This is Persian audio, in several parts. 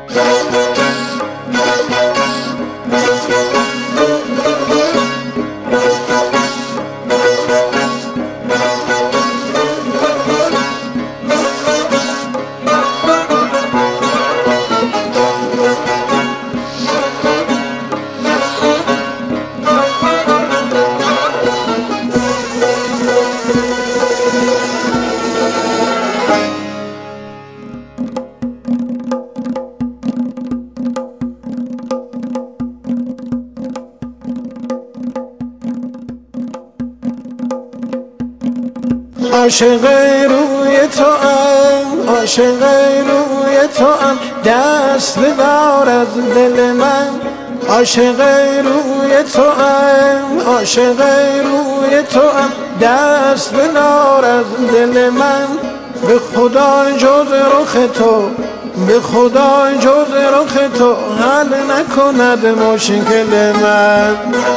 عاشق روی تو ام، عاشق روی تو ام، دست بدار از دل من. عاشق روی تو ام، عاشق روی تو ام، دست بدار از دل من. به خدا جز رخ تو، به خدا جز رخ تو حل نکند مشکل من.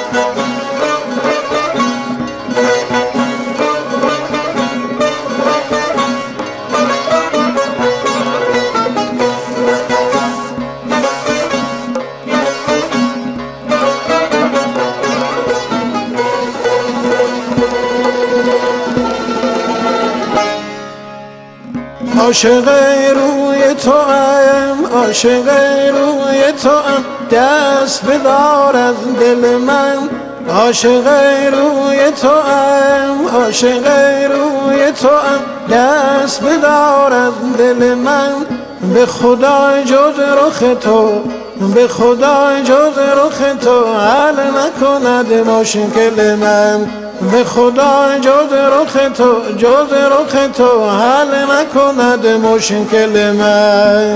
عاشق روی تو ام، عاشق روی تو ام، دست بدار از دل من. عاشق روی تو ام، عاشق روی تو ام، دست بدار از دل من. به خدا جز رخ تو، به خدا جز رخ تو حل نکند مشکل من. به خدا جز رخ تو، جز رخ تو حل نکند مشکل من.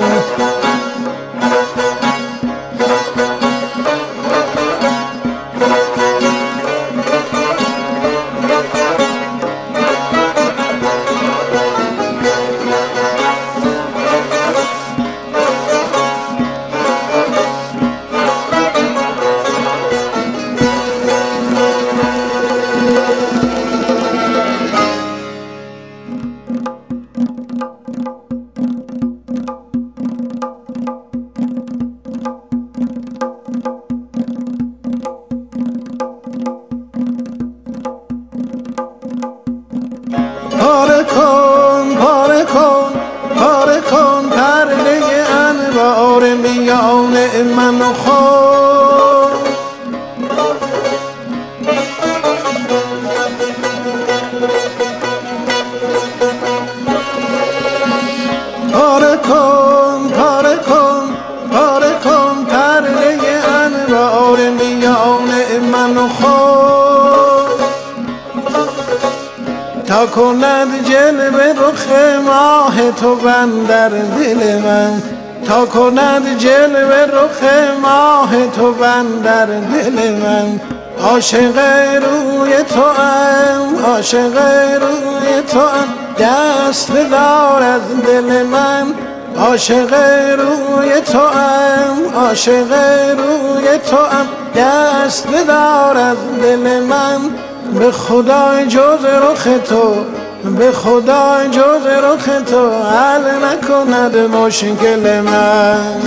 پاره کن، پاره کن، پاره کن پرده انوار میان من و خود. پاره کن، پاره کن، پاره کن پرده انوار میان من و خود. تا کند جلوه رخ ماه تو بندر دل من. تا کند جلوه رخ ماه تو بندر دل من. عاشق روی تو ام، عاشق روی تو ام، دست بدار از دل من. عاشق روی تو ام، عاشق روی تو ام، دست بدار از دل من. به خدا جز رخ تو، به خدا جز رخ تو حل نکند مشکل من.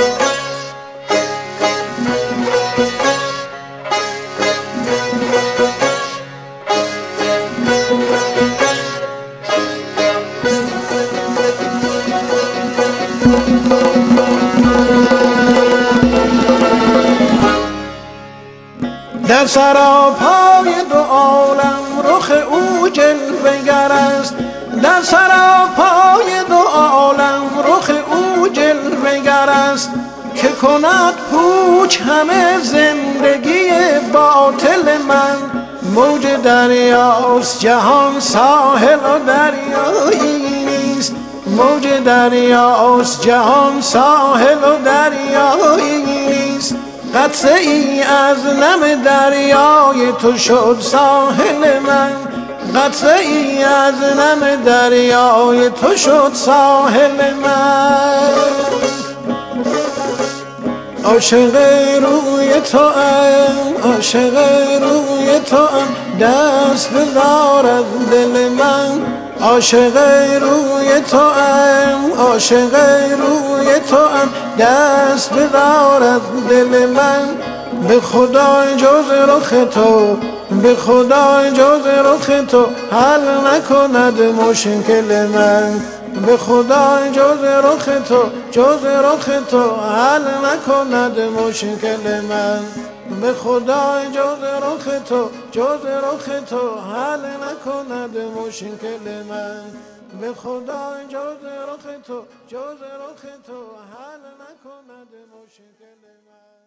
در سراپای دو عالم رخ او جلوه گر است. در سراپای دو عالم رخ او جلوه گر است. که کند پوچ همه زندگی باطل من. موج دریاست جهان ساحل و دریایی نیست. موج دریاست جهان ساحل و دریایی نیست. قطره ای از نم دریای تو شد ساحل من. قطره ای از نم دریای تو شد ساحل من. عاشق روی تو ام، عاشق روی تو ام، دست بدار از دل من. عاشق روی تو ام، عاشق روی تو ام، دست بدارد دل من. به خدا جز رخ تو، به خدا جز رخ تو حل نکند مشکل من. به خدا جز رخ تو، جز رخ تو حل نکند مشکل من. به خدا جز رخ تو، جز رخ تو حل نکند مشکل من. به خدا جز رخ تو، جز رخ تو حل نکند مشکل من.